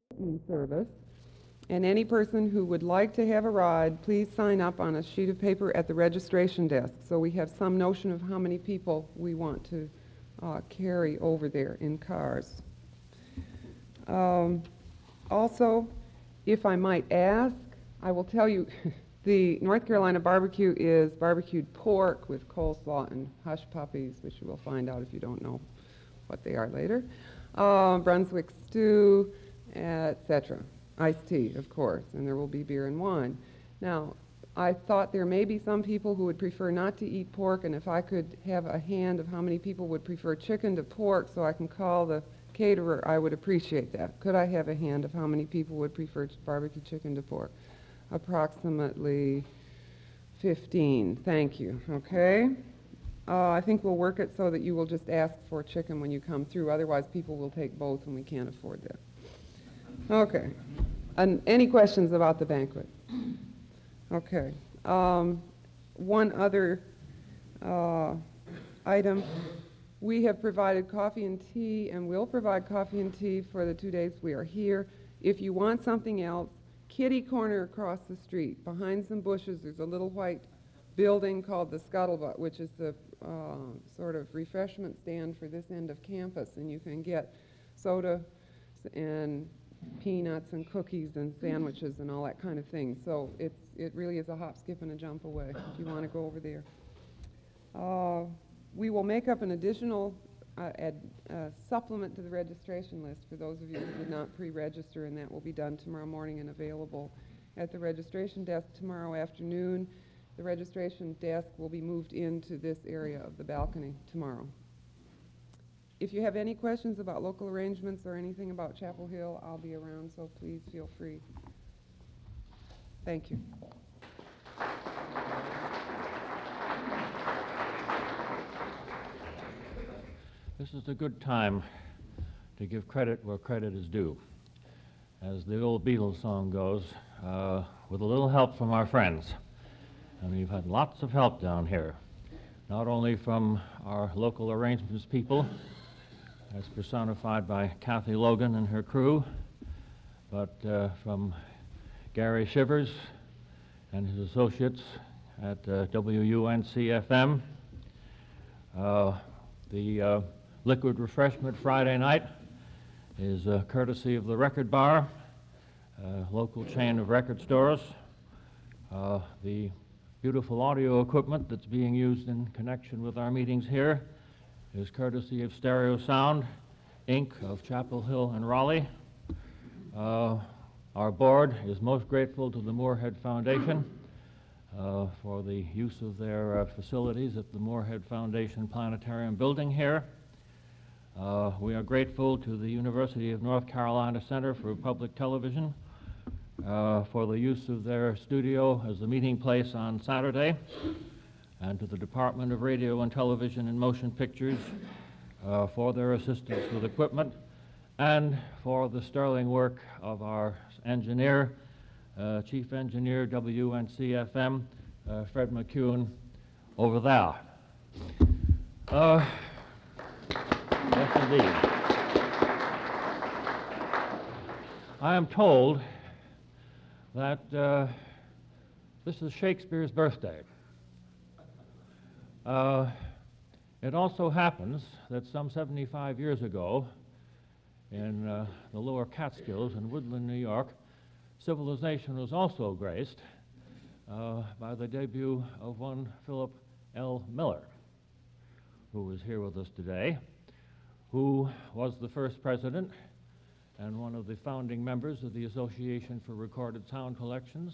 service. And any person who would like to have a ride, please sign up on a sheet of paper at the registration desk. So we have some notion of how many people we want to carry over there in cars. Also, if I might ask, I will tell you, the North Carolina barbecue is barbecued pork with coleslaw and hush puppies, which you will find out if you don't know what they are later. Brunswick stew, etc. Iced tea, of course, and there will be beer and wine. Now, I thought there may be some people who would prefer not to eat pork, and if I could have a hand of how many people would prefer chicken to pork so I can call the caterer, I would appreciate that. Could I have a hand of how many people would prefer barbecue chicken to pork? Approximately 15. Thank you. Okay. I think we'll work it so that you will just ask for chicken when you come through. Otherwise, people will take both, and we can't afford that. Okay. And any questions about the banquet? Okay. One other item. We have provided coffee and tea, and will provide coffee and tea for the 2 days we are here. If you want something else, kitty corner across the street, behind some bushes, there's a little white building called the Scuttlebutt, which is the sort of refreshment stand for this end of campus, and you can get soda and peanuts and cookies and sandwiches and all that kind of thing. So it really is a hop, skip, and a jump away if you want to go over there. We will make up an additional supplement to the registration list for those of you who did not pre-register, and that will be done tomorrow morning and available at the registration desk tomorrow afternoon. The registration desk will be moved into this area of the balcony tomorrow. If you have any questions about local arrangements or anything about Chapel Hill, I'll be around, so please feel free. Thank you. This is a good time to give credit where credit is due. As the old Beatles song goes, with a little help from our friends. And we've had lots of help down here, not only from our local arrangements people, as personified by Kathy Logan and her crew, but from Gary Shivers and his associates at WUNC-FM. The liquid refreshment Friday night is courtesy of the Record Bar, local chain of record stores. The beautiful audio equipment that's being used in connection with our meetings here is courtesy of Stereo Sound, Inc. of Chapel Hill and Raleigh. Our board is most grateful to the Moorhead Foundation for the use of their facilities at the Moorhead Foundation Planetarium building here. We are grateful to the University of North Carolina Center for Public Television for the use of their studio as the meeting place on Saturday, and to the Department of Radio and Television and Motion Pictures for their assistance with equipment, and for the sterling work of our engineer, Chief Engineer, WUNC-FM, Fred McCune, over there. Yes, indeed. I am told that this is Shakespeare's birthday. It also happens that some 75 years ago, in the lower Catskills in Woodland, New York, civilization was also graced by the debut of one Philip L. Miller, who is here with us today, who was the first president and one of the founding members of the Association for Recorded Sound Collections,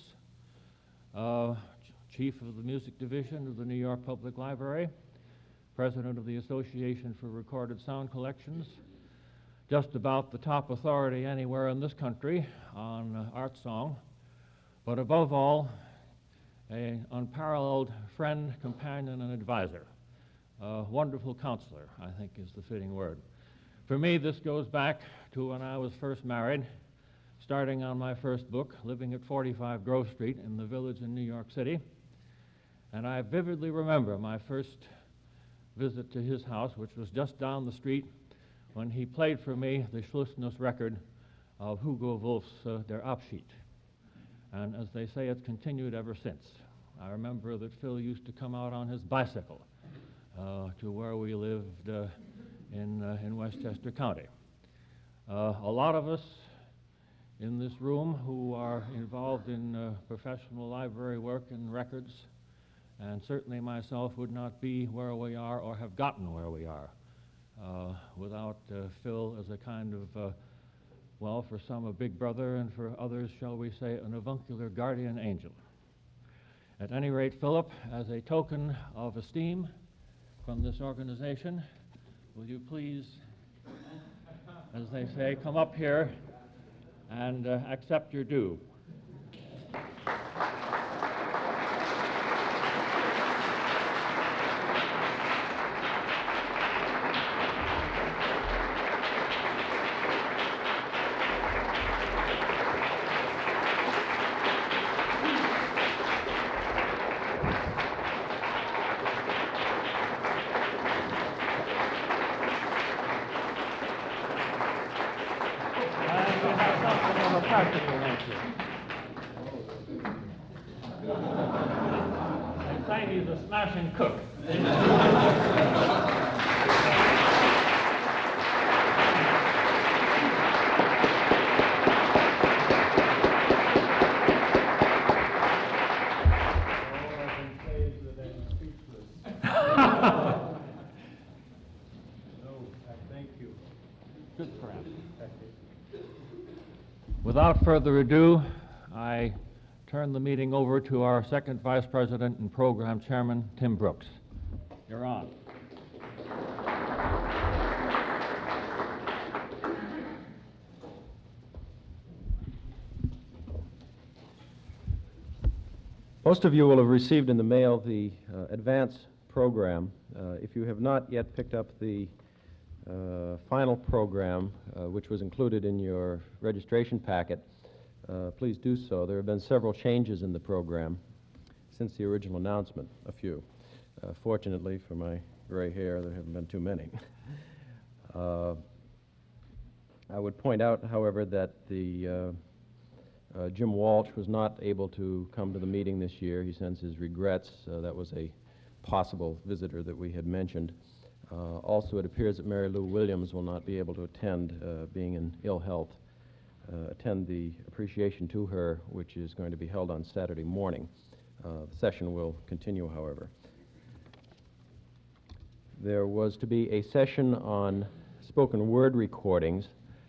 chief of the music division of the New York Public Library, president of the Association for Recorded Sound Collections, just about the top authority anywhere in this country on art song, but above all, an unparalleled friend, companion, and advisor. A wonderful counselor, I think is the fitting word. For me, this goes back to when I was first married, starting on my first book, living at 45 Grove Street in the Village in New York City. And I vividly remember my first visit to his house, which was just down the street, when he played for me the Schlussnuss record of Hugo Wolf's Der Abschied. And as they say, it's continued ever since. I remember that Phil used to come out on his bicycle to where we lived in Westchester County. A lot of us in this room who are involved in professional library work and records, and certainly myself, would not be where we are or have gotten where we are without Phil as a kind of, well, for some a big brother, and for others, shall we say, an avuncular guardian angel. At any rate, Philip, as a token of esteem from this organization, will you please, as they say, come up here and accept your due. Practical nature. They say he's a smashing cook. Without further ado, I turn the meeting over to our second Vice President and Program Chairman, Tim Brooks. You're on. Most of you will have received in the mail the advance program. If you have not yet picked up the final program, which was included in your registration packet, please do so. There have been several changes in the program since the original announcement, a few. Fortunately for my gray hair, there haven't been too many. I would point out, however, that the Jim Walsh was not able to come to the meeting this year. He sends his regrets. That was a possible visitor that we had mentioned. Also, it appears that Mary Lou Williams will not be able to attend, being in ill health, attend the appreciation to her, which is going to be held on Saturday morning. The session will continue, however. There was to be a session on spoken word recordings.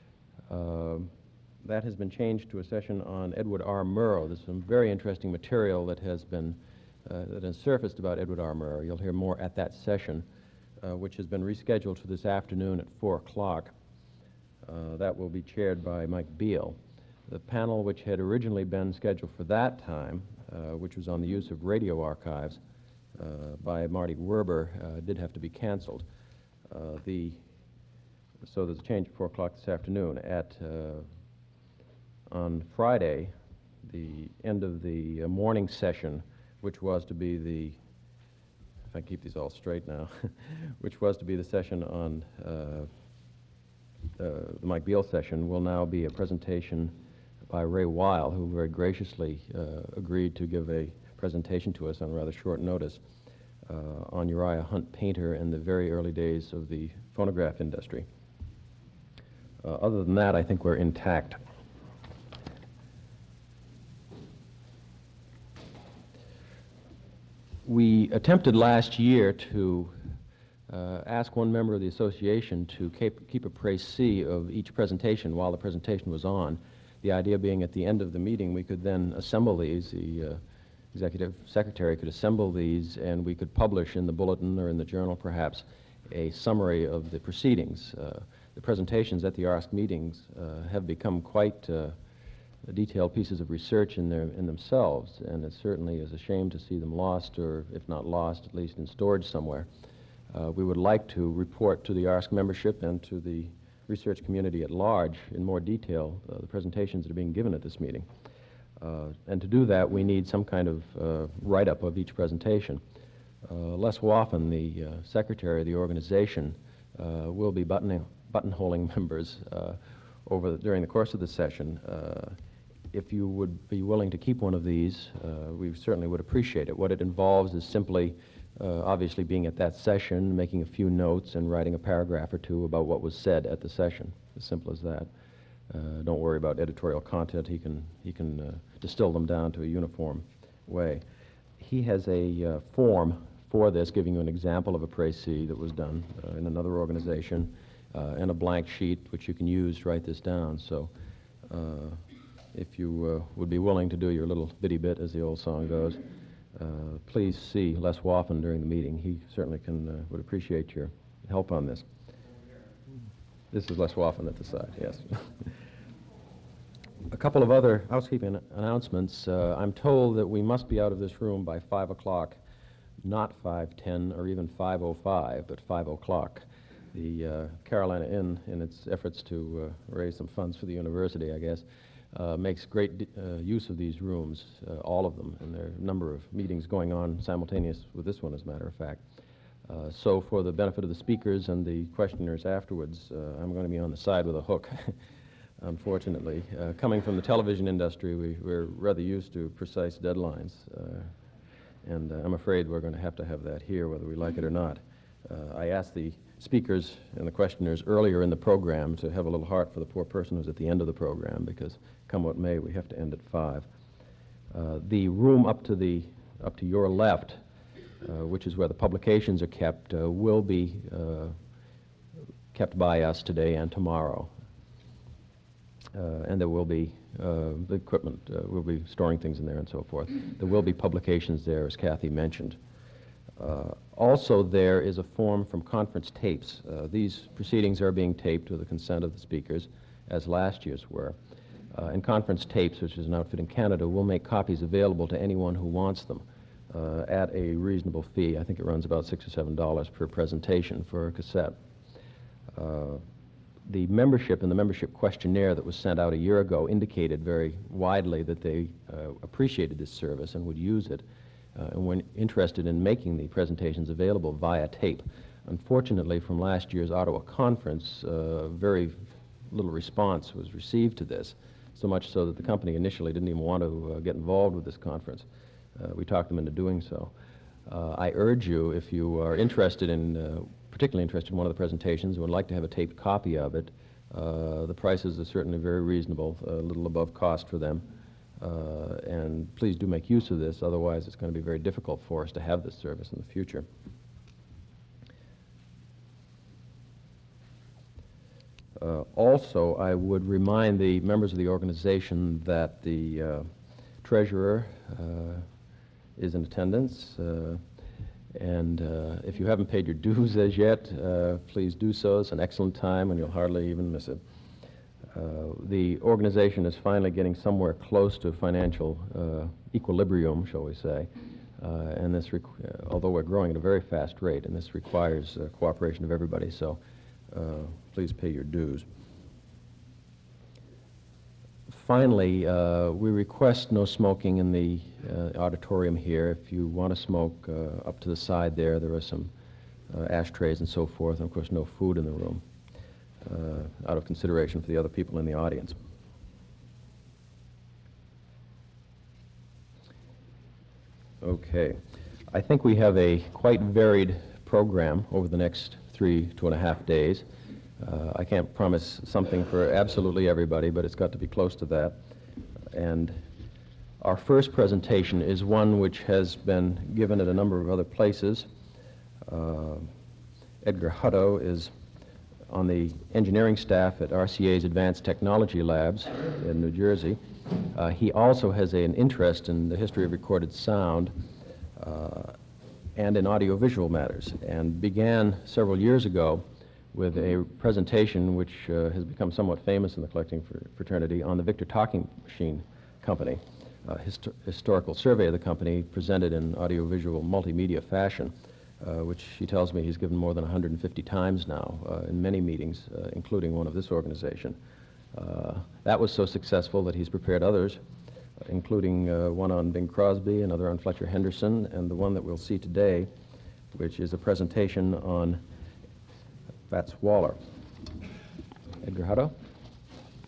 That has been changed to a session on Edward R. Murrow. There's some very interesting material that has surfaced about Edward R. Murrow. You'll hear more at that session, which has been rescheduled for this afternoon at 4 o'clock. That will be chaired by Mike Beal. The panel, which had originally been scheduled for that time, which was on the use of radio archives by Marty Werber, did have to be canceled. So there's a change at 4 o'clock this afternoon. On Friday, the end of the morning session, which was to be the, if I keep these all straight now, which was to be the session on the Mike Beal session, will now be a presentation by Ray Weil, who very graciously agreed to give a presentation to us on rather short notice on Uriah Hunt Painter and the very early days of the phonograph industry. Other than that, I think we're intact. We attempted last year to ask one member of the association to keep a précis of each presentation while the presentation was on. The idea being at the end of the meeting we could then assemble these, the executive secretary could assemble these, and we could publish in the bulletin or in the journal perhaps a summary of the proceedings. The presentations at the ARSC meetings have become quite detailed pieces of research in themselves, and it certainly is a shame to see them lost, or if not lost, at least in storage somewhere. We would like to report to the ARSC membership and to the research community at large in more detail the presentations that are being given at this meeting. And to do that, we need some kind of write-up of each presentation. Les Woffen, the secretary of the organization, will be buttonholing members during the course of the session. If you would be willing to keep one of these, we certainly would appreciate it. What it involves is simply, obviously, being at that session, making a few notes, and writing a paragraph or two about what was said at the session. As simple as that. Don't worry about editorial content. He can distill them down to a uniform way. He has a form for this, giving you an example of a précis that was done in another organization, and a blank sheet which you can use to write this down. So if you would be willing to do your little bitty bit, as the old song goes, please see Les Waffen during the meeting. He certainly would appreciate your help on this. This is Les Waffen at the side, yes. A couple of other housekeeping announcements. I'm told that we must be out of this room by 5 o'clock, not 5:10 or even 5:05, but 5 o'clock. The Carolina Inn, in its efforts to raise some funds for the university, I guess, makes great use of these rooms, all of them, and there are a number of meetings going on simultaneous with this one, as a matter of fact. So for the benefit of the speakers and the questioners afterwards, I'm going to be on the side with a hook, unfortunately. Coming from the television industry, we're rather used to precise deadlines, and I'm afraid we're going to have that here, whether we like it or not. I asked the speakers and the questioners earlier in the program to have a little heart for the poor person who's at the end of the program, because come what may, we have to end at 5. The room up to your left, which is where the publications are kept, will be kept by us today and tomorrow. And there will be the equipment, we'll be storing things in there and so forth. There will be publications there, as Kathy mentioned. Also, there is a form from conference tapes. These proceedings are being taped with the consent of the speakers, as last year's were. And conference tapes, which is an outfit in Canada, will make copies available to anyone who wants them. At a reasonable fee. I think it runs about $6 or $7 per presentation for a cassette. The membership and the membership questionnaire that was sent out a year ago indicated very widely that they appreciated this service and would use it, and were interested in making the presentations available via tape. Unfortunately, from last year's Ottawa conference, very little response was received to this, so much so that the company initially didn't even want to get involved with this conference. We talked them into doing so. I urge you, if you are interested in, particularly interested in one of the presentations and would like to have a taped copy of it, the prices are certainly very reasonable, a little above cost for them. And please do make use of this, otherwise it's going to be very difficult for us to have this service in the future. Also, I would remind the members of the organization that the treasurer is in attendance, and if you haven't paid your dues as yet, please do so. It's an excellent time, and you'll hardly even miss it. The organization is finally getting somewhere close to financial equilibrium, shall we say, and this, although we're growing at a very fast rate, and this requires cooperation of everybody, so please pay your dues. Finally, we request no smoking in the auditorium here. If you want to smoke, up to the side there are some ashtrays and so forth, and of course no food in the room, out of consideration for the other people in the audience. Okay. I think we have a quite varied program over the next 2.5 days. I can't promise something for absolutely everybody, but it's got to be close to that. And our first presentation is one which has been given at a number of other places. Edgar Hutto is on the engineering staff at RCA's Advanced Technology Labs in New Jersey. He also has an interest in the history of recorded sound and in audiovisual matters, and began several years ago with a presentation which has become somewhat famous in the collecting fraternity on the Victor Talking Machine Company, historical survey of the company presented in audiovisual multimedia fashion, which he tells me he's given more than 150 times now in many meetings, including one of this organization. That was so successful that he's prepared others, including one on Bing Crosby, another on Fletcher Henderson, and the one that we'll see today, which is a presentation on Fats Waller. Edgar Hutto?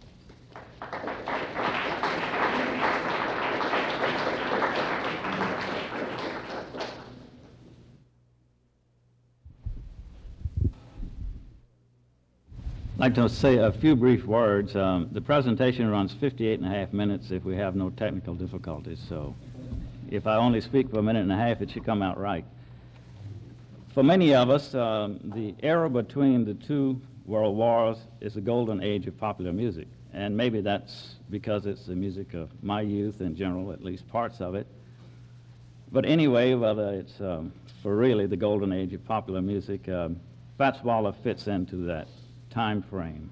I'd like to say a few brief words. The presentation runs 58.5 minutes if we have no technical difficulties, so if I only speak for a minute and a half, it should come out right. For many of us, the era between the two world wars is the golden age of popular music, and maybe that's because it's the music of my youth in general, at least parts of it. But anyway, whether it's for really the golden age of popular music, Fats Waller fits into that time frame.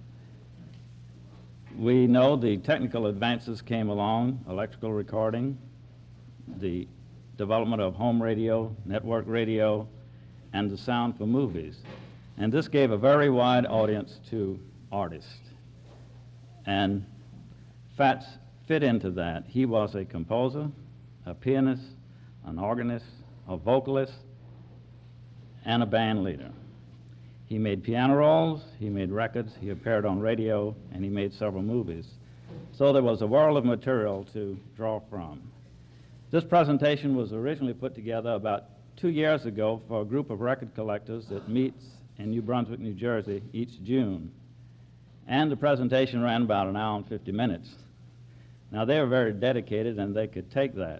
We know the technical advances came along, electrical recording, the development of home radio, network radio, and the sound for movies. And this gave a very wide audience to artists. And Fats fit into that. He was a composer, a pianist, an organist, a vocalist, and a band leader. He made piano rolls, he made records, he appeared on radio, and he made several movies. So there was a world of material to draw from. This presentation was originally put together about 2 years ago for a group of record collectors that meets in New Brunswick, New Jersey each June. And the presentation ran about an hour and 50 minutes. Now, they were very dedicated, and they could take that.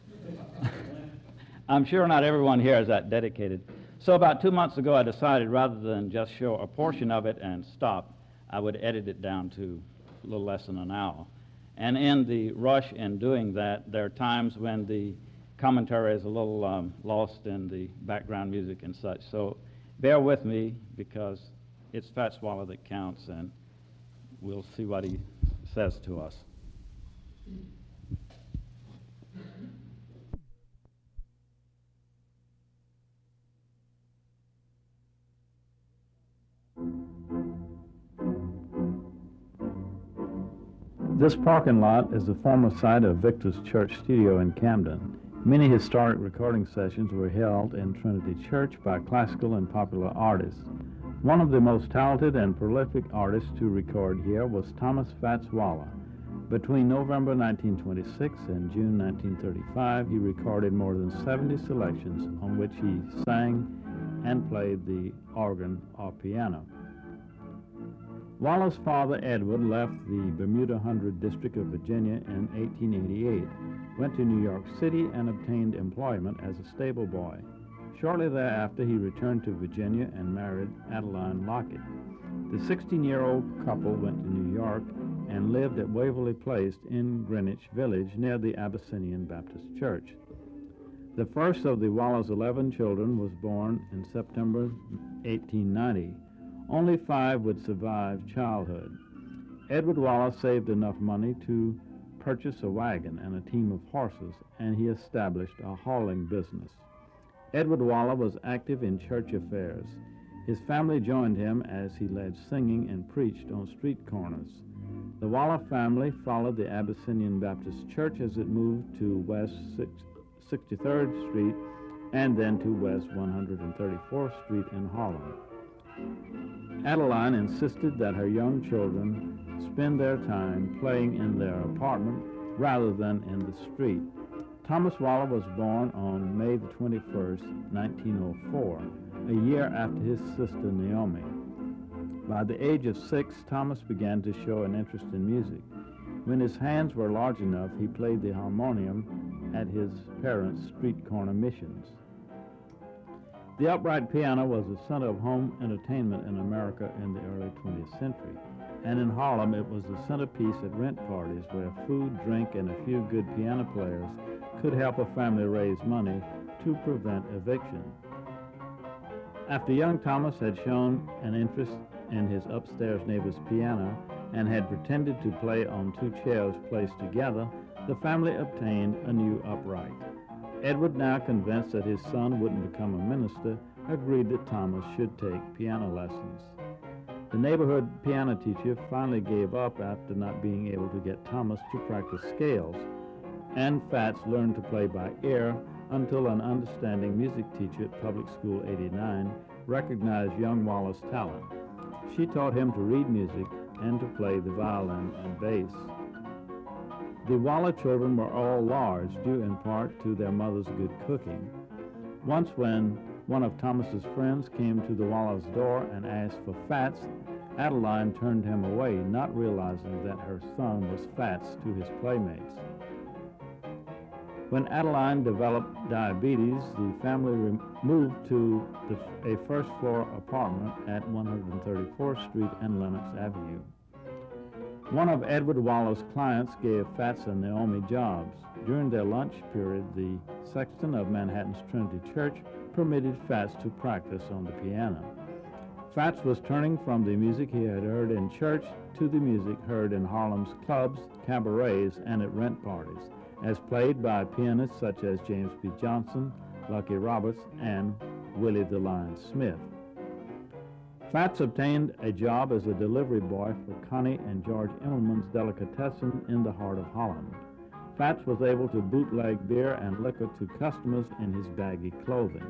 I'm sure not everyone here is that dedicated. So about 2 months ago, I decided rather than just show a portion of it and stop, I would edit it down to a little less than an hour. And in the rush in doing that, there are times when the commentary is a little lost in the background music and such. So bear with me, because it's Fats Waller that counts, and we'll see what he says to us. This parking lot is the former site of Victor's Church Studio in Camden. Many historic recording sessions were held in Trinity Church by classical and popular artists. One of the most talented and prolific artists to record here was Thomas Fats Waller. Between November 1926 and June 1935, he recorded more than 70 selections on which he sang and played the organ or piano. Waller's father, Edward, left the Bermuda 100 District of Virginia in 1888, went to New York City, and obtained employment as a stable boy. Shortly thereafter, he returned to Virginia and married Adeline Lockett. The 16-year-old couple went to New York and lived at Waverly Place in Greenwich Village near the Abyssinian Baptist Church. The first of the Waller's 11 children was born in September 1890. Only 5 would survive childhood. Edward Waller saved enough money to purchase a wagon and a team of horses, and he established a hauling business. Edward Waller was active in church affairs. His family joined him as he led singing and preached on street corners. The Waller family followed the Abyssinian Baptist Church as it moved to West 63rd Street and then to West 134th Street in Harlem. Adeline insisted that her young children spend their time playing in their apartment rather than in the street. Thomas Waller was born on May the 21st, 1904, a year after his sister Naomi. By the age of 6, Thomas began to show an interest in music. When his hands were large enough, he played the harmonium at his parents' street corner missions. The upright piano was the center of home entertainment in America in the early 20th century, and in Harlem it was the centerpiece at rent parties where food, drink, and a few good piano players could help a family raise money to prevent eviction. After young Thomas had shown an interest in his upstairs neighbor's piano and had pretended to play on 2 chairs placed together, the family obtained a new upright. Edward, now convinced that his son wouldn't become a minister, agreed that Thomas should take piano lessons. The neighborhood piano teacher finally gave up after not being able to get Thomas to practice scales, and Fats learned to play by ear until an understanding music teacher at Public School 89 recognized young Waller's talent. She taught him to read music and to play the violin and bass. The Waller children were all large, due in part to their mother's good cooking. Once when one of Thomas's friends came to the Waller's door and asked for Fats, Adeline turned him away, not realizing that her son was Fats to his playmates. When Adeline developed diabetes, the family moved to a first-floor apartment at 134th Street and Lenox Avenue. One of Edward Waller's clients gave Fats and Naomi jobs. During their lunch period, the sexton of Manhattan's Trinity Church permitted Fats to practice on the piano. Fats was turning from the music he had heard in church to the music heard in Harlem's clubs, cabarets, and at rent parties, as played by pianists such as James P. Johnson, Lucky Roberts, and Willie the Lion Smith. Fats obtained a job as a delivery boy for Connie and George Immelman's delicatessen in the heart of Holland. Fats was able to bootleg beer and liquor to customers in his baggy clothing.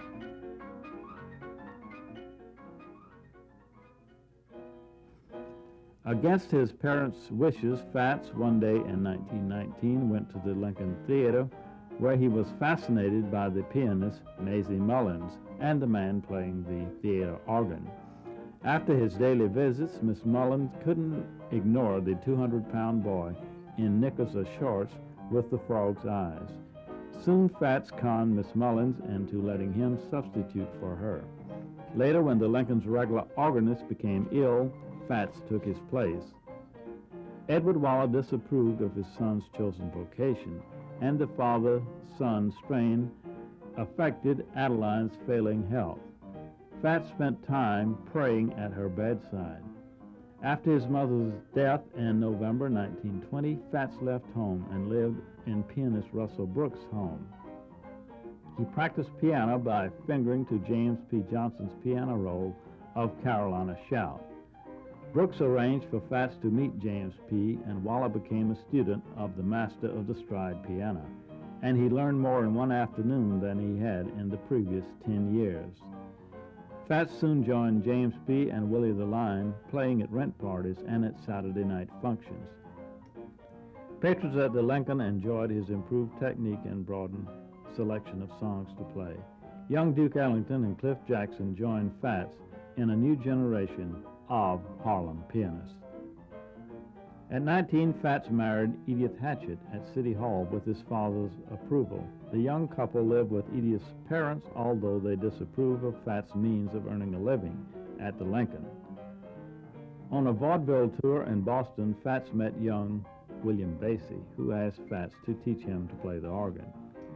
Against his parents' wishes, Fats, one day in 1919, went to the Lincoln Theater, where he was fascinated by the pianist Maisie Mullins and the man playing the theater organ. After his daily visits, Miss Mullins couldn't ignore the 200-pound boy in knickers or shorts with the frog's eyes. Soon Fats conned Miss Mullins into letting him substitute for her. Later, when the Lincoln's regular organist became ill, Fats took his place. Edward Waller disapproved of his son's chosen vocation, and the father-son strain affected Adeline's failing health. Fats spent time praying at her bedside. After his mother's death in November 1920, Fats left home and lived in pianist Russell Brooks' home. He practiced piano by fingering to James P. Johnson's piano roll of Carolina Shout. Brooks arranged for Fats to meet James P., and Waller became a student of the master of the stride piano, and he learned more in one afternoon than he had in the previous 10 years. Fats soon joined James P. and Willie the Lion, playing at rent parties and at Saturday night functions. Patrons at the Lincoln enjoyed his improved technique and broadened selection of songs to play. Young Duke Ellington and Cliff Jackson joined Fats in a new generation of Harlem pianists. At 19, Fats married Edith Hatchett at City Hall with his father's approval. The young couple lived with Edith's parents, although they disapproved of Fats' means of earning a living at the Lincoln. On a vaudeville tour in Boston, Fats met young William Basie, who asked Fats to teach him to play the organ.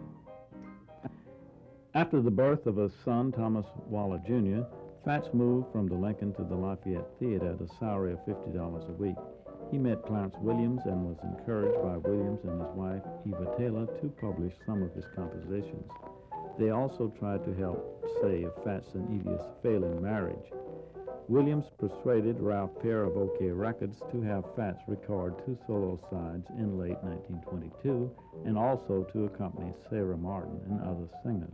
After the birth of a son, Thomas Waller Jr., Fats moved from the Lincoln to the Lafayette Theater at a salary of $50 a week. He met Clarence Williams and was encouraged by Williams and his wife, Eva Taylor, to publish some of his compositions. They also tried to help save Fats and Edith's failing marriage. Williams persuaded Ralph Pear of OK Records to have Fats record 2 solo sides in late 1922 and also to accompany Sarah Martin and other singers.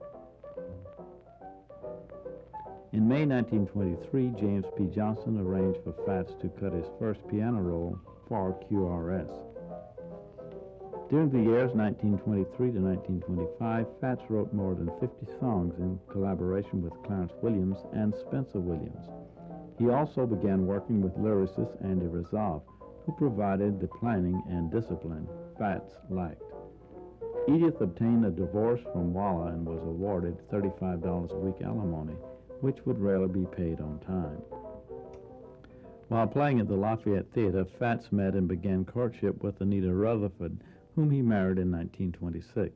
In May 1923, James P. Johnson arranged for Fats to cut his first piano roll for QRS. During the years 1923 to 1925, Fats wrote more than 50 songs in collaboration with Clarence Williams and Spencer Williams. He also began working with lyricist Andy Razov, who provided the planning and discipline Fats lacked. Edith obtained a divorce from Waller and was awarded $35 a week alimony, which would rarely be paid on time. While playing at the Lafayette Theater, Fats met and began courtship with Anita Rutherford, whom he married in 1926.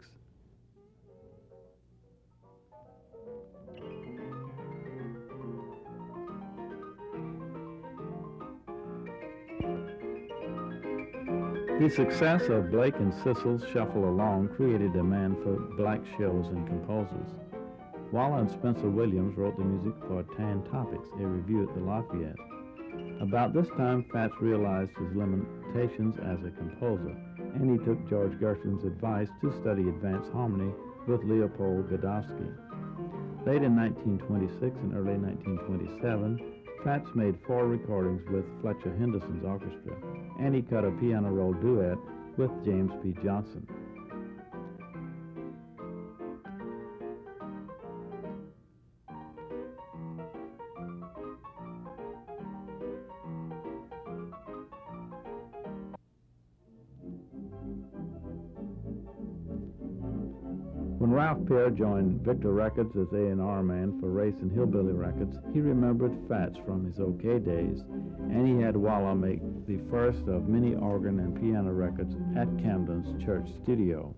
The success of Blake and Sissel's Shuffle Along created demand for black shows and composers. Waller and Spencer Williams wrote the music for Tan Topics, a review at the Lafayette. About this time, Fats realized his limitations as a composer, and he took George Gershwin's advice to study advanced harmony with Leopold Godowsky. Late in 1926 and early 1927, Fats made 4 recordings with Fletcher Henderson's orchestra, and he cut a piano roll duet with James P. Johnson. When Ralph Peer joined Victor Records as A&R man for Race and Hillbilly Records, he remembered Fats from his OK days, and he had Walla make the first of many organ and piano records at Camden's church studio.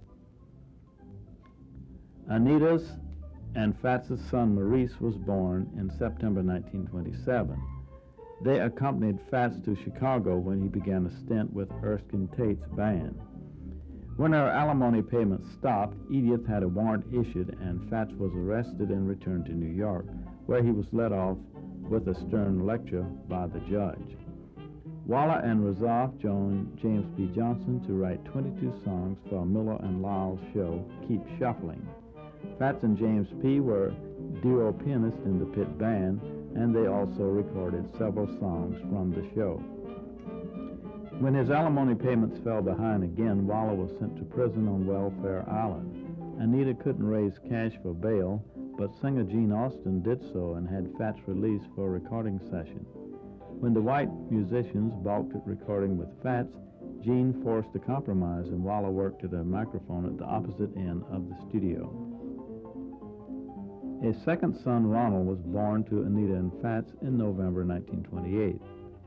Anita's and Fats' son Maurice was born in September 1927. They accompanied Fats to Chicago when he began a stint with Erskine Tate's band. When her alimony payments stopped, Edith had a warrant issued and Fats was arrested and returned to New York, where he was let off with a stern lecture by the judge. Walla and Razaf joined James P. Johnson to write 22 songs for Miller and Lyle's show, Keep Shuffling. Fats and James P. were duo pianists in the Pit Band, and they also recorded several songs from the show. When his alimony payments fell behind again, Walla was sent to prison on Welfare Island. Anita couldn't raise cash for bail, but singer Gene Austin did so and had Fats released for a recording session. When the white musicians balked at recording with Fats, Gene forced a compromise and Walla worked at a microphone at the opposite end of the studio. A second son, Ronald, was born to Anita and Fats in November 1928.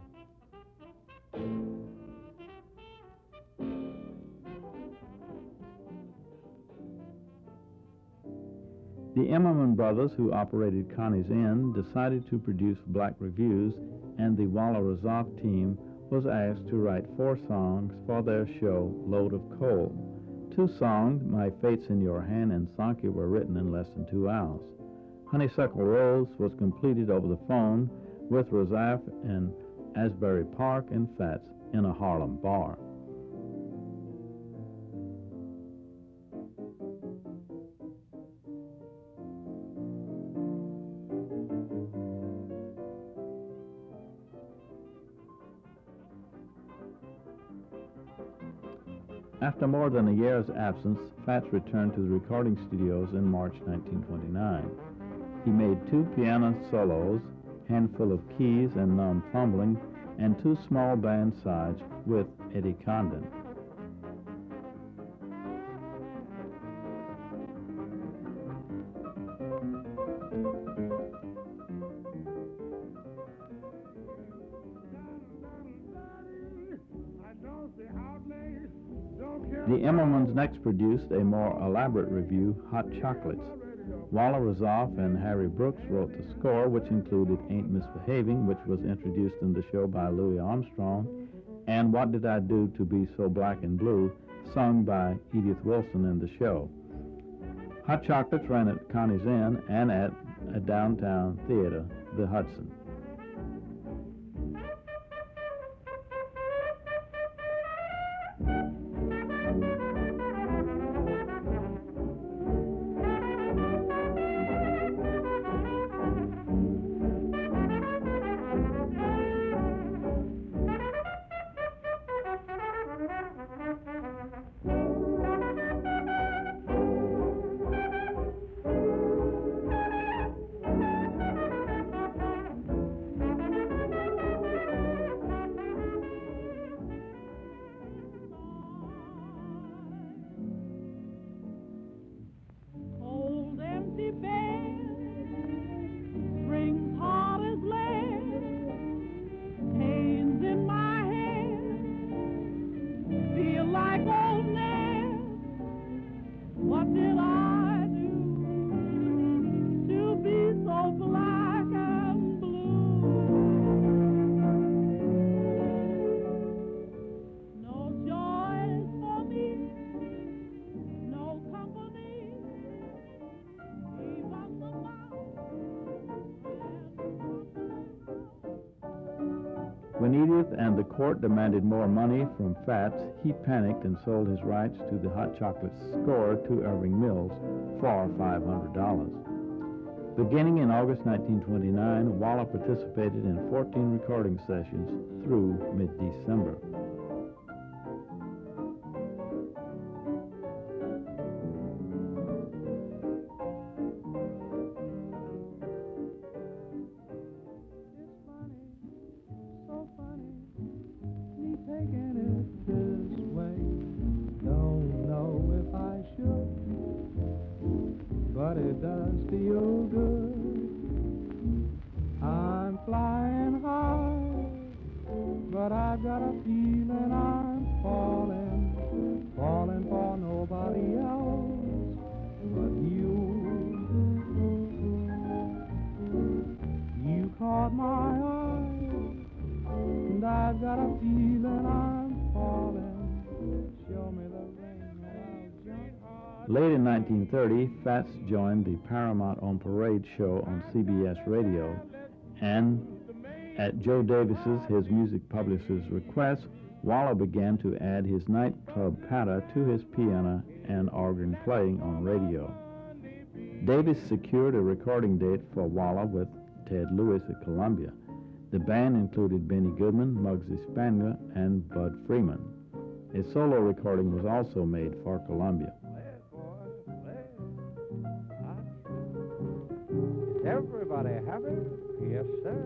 The Emmerman brothers, who operated Connie's Inn, decided to produce black reviews, and the Walla Razaf team was asked to write 4 songs for their show, Load of Coal. 2 songs, My Fate's in Your Hand and Sankey, were written in less than 2 hours. Honeysuckle Rose was completed over the phone with Razaf in Asbury Park and Fats in a Harlem bar. After more than a year's absence, Fats returned to the recording studios in March 1929. He made 2 piano solos, Handful of Keys and Numb Fumbling, and 2 small band sides with Eddie Condon. The Emmermans next produced a more elaborate revue, Hot Chocolates. Walla Razaf and Harry Brooks wrote the score, which included Ain't Misbehaving, which was introduced in the show by Louis Armstrong, and What Did I Do to Be So Black and Blue, sung by Edith Wilson in the show. Hot Chocolates ran at Connie's Inn and at a downtown theater, the Hudson. When Edith and the court demanded more money from Fats, he panicked and sold his rights to the Hot Chocolates score to Irving Mills for $500. Beginning in August 1929, Walla participated in 14 recording sessions through mid-December. but it does feel good. I'm flying high, but I've got a feeling I'm falling, falling for nobody else but you. You caught my eye, and I've got a feeling I'm falling. Show me the ring and I'll jump hard. Late in 1930, Fats joined the Paramount on Parade show on CBS Radio, and at Joe Davis's, his music publisher's request, Waller began to add his nightclub patter to his piano and organ playing on radio. Davis secured a recording date for Waller with Ted Lewis at Columbia. The band included Benny Goodman, Muggsy Spanier, and Bud Freeman. A solo recording was also made for Columbia. Everybody happy? Yes, sir.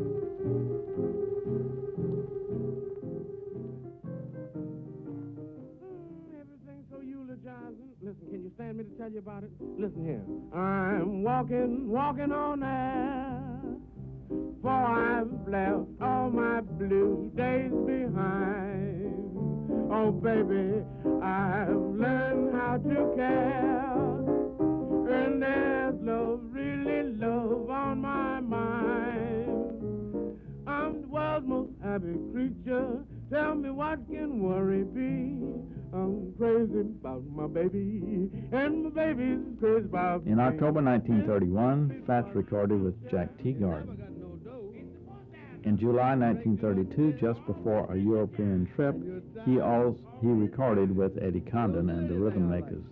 Everything's so eulogizing. Listen, can you stand me to tell you about it? Listen here. I'm walking on air, for I've left all my blue days behind. Oh, baby, I've learned how to care, and there's love, really love on my mind. I'm the world's most happy creature. Tell me what can worry be? I'm crazy about my baby, and my baby's crazy about me. In October 1931, Fats recorded with Jack Teagarden. In July 1932, just before a European trip, he recorded with Eddie Condon and the Rhythm Makers.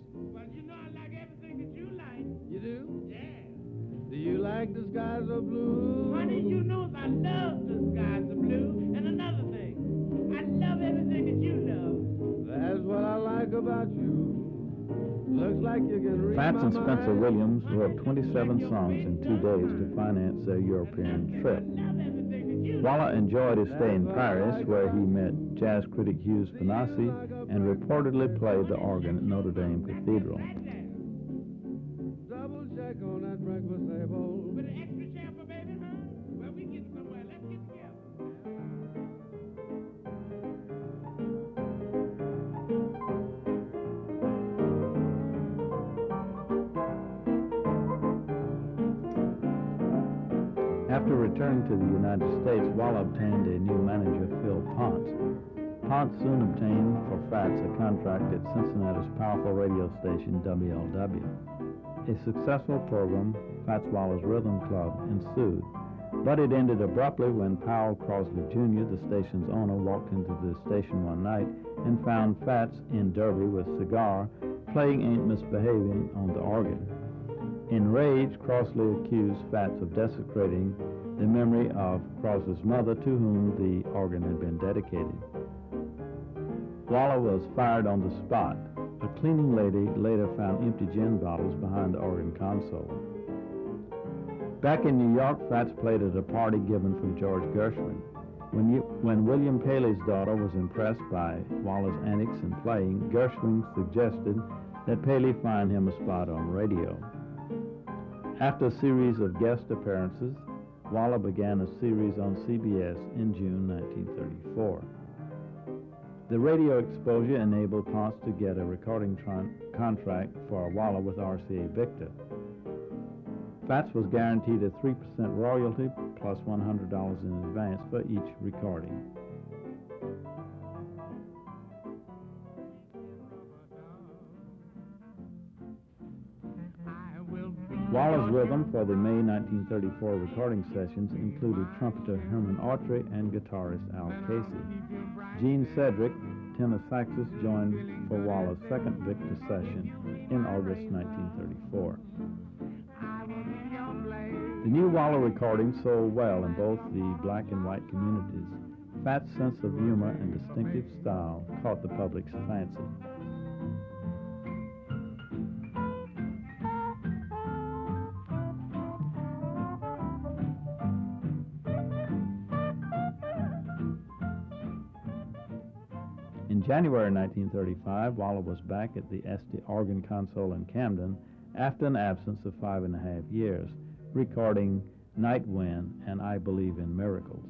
Do you like the skies are blue? Honey, you know I love the skies are blue. And another thing, I love everything that you love. That's what I like about you. Looks like you can read Fats my and Spencer mind. Williams wrote 27 songs in 2 days to finance their European trip. Waller enjoyed his stay in Paris, where he met jazz critic Hugh Spinassi and reportedly played the organ at Notre Dame Cathedral. Double check on that breakfast table. With an extra chair for baby, huh? Well, we get somewhere. Let's get together. After returning to the United States, Waller obtained a new manager, Phil Ponce. Ponce soon obtained for Fats a contract at Cincinnati's powerful radio station, WLW. A successful program, Fats Waller's Rhythm Club, ensued, but it ended abruptly when Powell Crosley Jr., the station's owner, walked into the station one night and found Fats in Derby with cigar, playing Ain't Misbehaving on the organ. Enraged, Crosley accused Fats of desecrating the memory of Crosley's mother, to whom the organ had been dedicated. Waller was fired on the spot. A cleaning lady later found empty gin bottles behind the organ console. Back in New York, Fats played at a party given for George Gershwin. When William Paley's daughter was impressed by Waller's antics in playing, Gershwin suggested that Paley find him a spot on radio. After a series of guest appearances, Waller began a series on CBS in June 1934. The radio exposure enabled Ponce to get a recording contract for Waller with RCA Victor. Fats was guaranteed a 3% royalty plus $100 in advance for each recording. Waller's rhythm for the May 1934 recording sessions included trumpeter Herman Autry and guitarist Al Casey. Gene Cedric, tenor saxist, joined for Waller's second Victor session in August 1934. The new Waller recording sold well in both the black and white communities. Fats' sense of humor and distinctive style caught the public's fancy. In January 1935, Waller was back at the Este organ console in Camden after an absence of 5.5 years, recording Night Wind and I Believe in Miracles.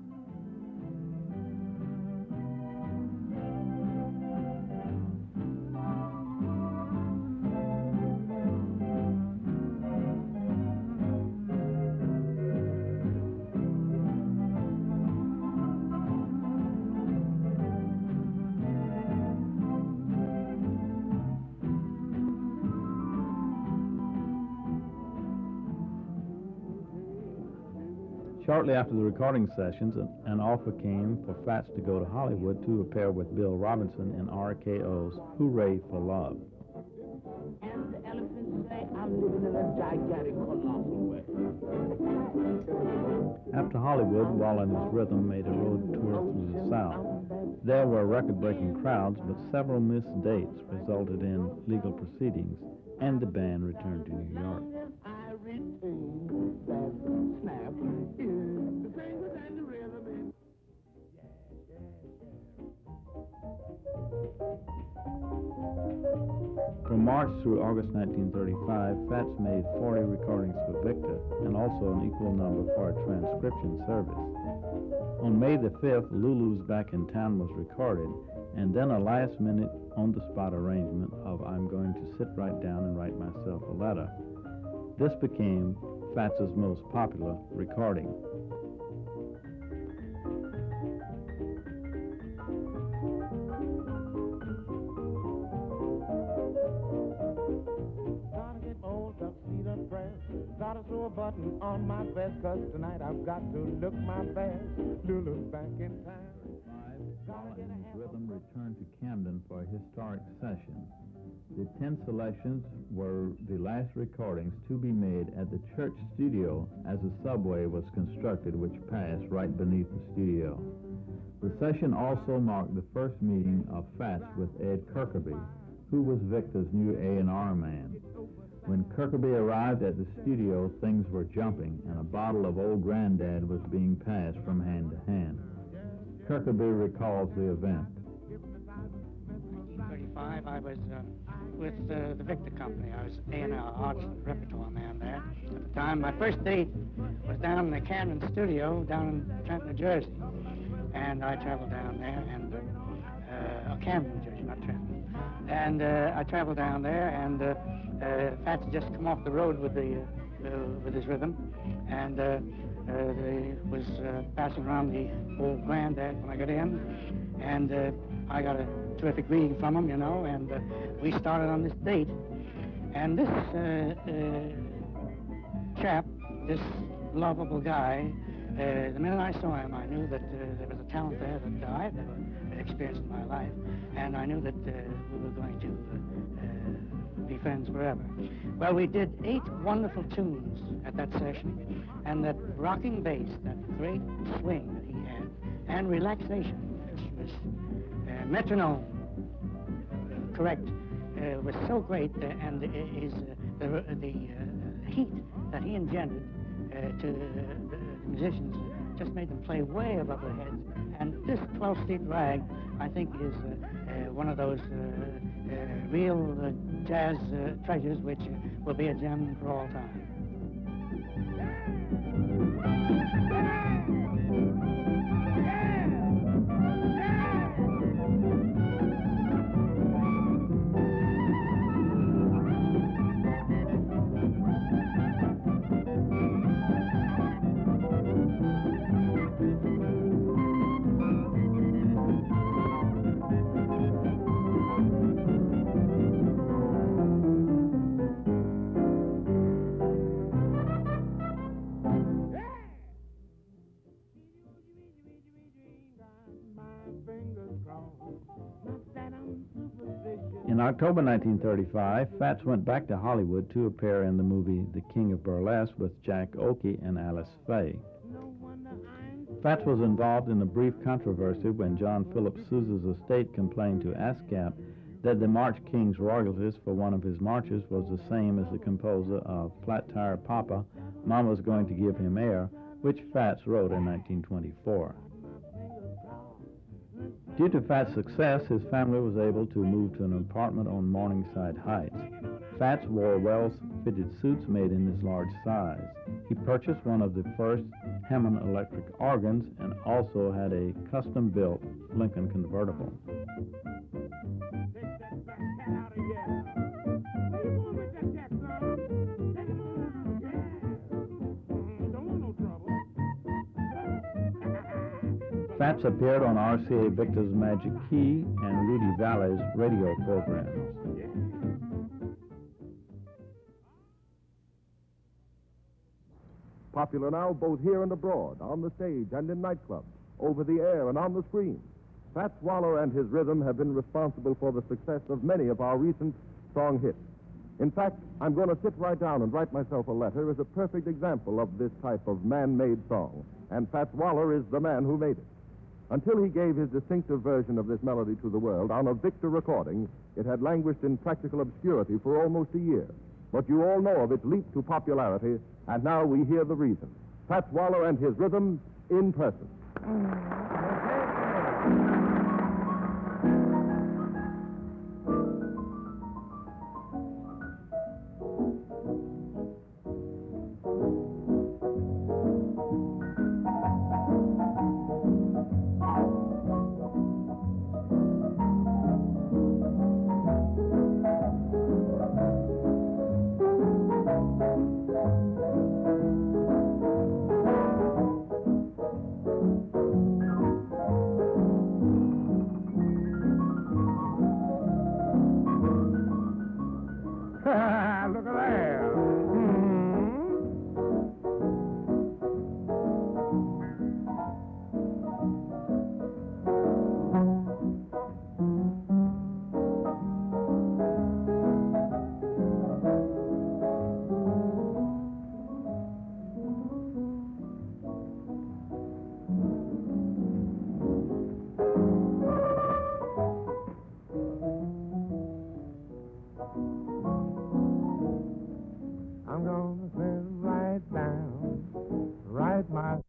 Shortly after the recording sessions, an offer came for Fats to go to Hollywood to appear with Bill Robinson in RKO's Hooray for Love. And the elephants say I'm living in a gigantic, colossal way. After Hollywood, Wall and his Rhythm made a road tour through the South. There were record-breaking crowds, but several missed dates resulted in legal proceedings, and the band returned to New York. I retain that snap in the fingers and the rhythm. From March through August 1935, Fats made 40 recordings for Victor and also an equal number for a transcription service. On May the 5th, Lulu's Back in Town was recorded, and then a last-minute, on-the-spot arrangement of I'm Going to Sit Right Down and Write Myself a Letter. This became Fats's most popular recording. Gotta get old tuxedo dress. Gotta throw a button on my vest, 'cause tonight I've got to look my best. Lulu's back in town. Wall and his Rhythm returned to Camden for a historic session. The 10 selections were the last recordings to be made at the church studio as a subway was constructed, which passed right beneath the studio. The session also marked the first meeting of Fats with Ed Kirkaby, who was Victor's new A&R man. When Kirkaby arrived at the studio, things were jumping, and a bottle of Old Grandad was being passed from hand to hand. Kirkaby recalls the event. 1935, I was with the Victor Company. I was A&R Arts Repertoire man there. At the time, my first date was down in the Camden studio down in Trenton, New Jersey. And I traveled down there, and Camden, New Jersey, not Trenton. And I traveled down there, and Fats had just come off the road with his rhythm, and he was passing around the Old Grandad when I got in, and I got a terrific greeting from him, you know, and we started on this date. And this chap, this lovable guy, the minute I saw him, I knew that there was a talent there that I've never experienced in my life, and I knew that we were going to be friends forever. Well, we did 8 wonderful tunes at that session, and that rocking bass, that great swing that he had, and relaxation, which was metronome correct, was so great, and his the heat that he engendered to the musicians just made them play way above their heads. And this 12-Street Rag, I think, is one of those real jazz treasures which will be a gem for all time. In October 1935, Fats went back to Hollywood to appear in the movie The King of Burlesque with Jack Oakey and Alice Faye. Fats was involved in a brief controversy when John Philip Sousa's estate complained to ASCAP that the March King's royalties for one of his marches was the same as the composer of Flat Tire Papa, Mama's Going to Give Him Air, which Fats wrote in 1924. Due to Fats' success, his family was able to move to an apartment on Morningside Heights. Fats wore well-fitted suits made in his large size. He purchased one of the first Hammond electric organs and also had a custom-built Lincoln convertible. Take that black cat out of here. Where you going with that cat, son? Take him on out. Yeah. Don't want no trouble. Fats appeared on RCA Victor's Magic Key and Rudy Vallee's radio programs. Popular now both here and abroad, on the stage and in nightclubs, over the air and on the screen. Fats Waller and his rhythm have been responsible for the success of many of our recent song hits. In fact, I'm going to sit right down and write myself a letter as a perfect example of this type of man-made song. And Fats Waller is the man who made it. Until he gave his distinctive version of this melody to the world on a Victor recording, it had languished in practical obscurity for almost a year. But you all know of its leap to popularity, and now we hear the reason. Fats Waller and his rhythm in person. Look at there. I'm gonna sit right down, write my